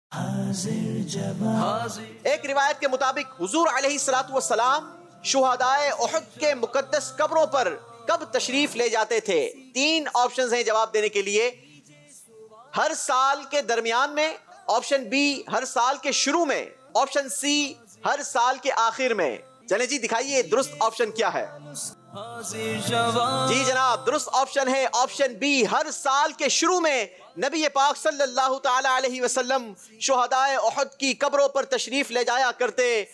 एक रिवायत के मुताबिक हुजूर अलैहिस्सलातु वस्सलाम शुहदाए उहद के मुकद्दस कब्रों पर कब तशरीफ ले जाते थे? 3 ऑप्शंस हैं जवाब देने के लिए। हर साल के दरमियान में, ऑप्शन बी हर साल के शुरू में, ऑप्शन सी हर साल के आखिर में। चले जी दिखाइए दुरुस्त ऑप्शन क्या है। जी जनाब, दुरुस्त ऑप्शन है ऑप्शन बी, हर साल के शुरू में नबी पाक सल्लल्लाहु तआला अलैहि वसल्लम शुहदाए उहद की कब्रों पर तशरीफ ले जाया करते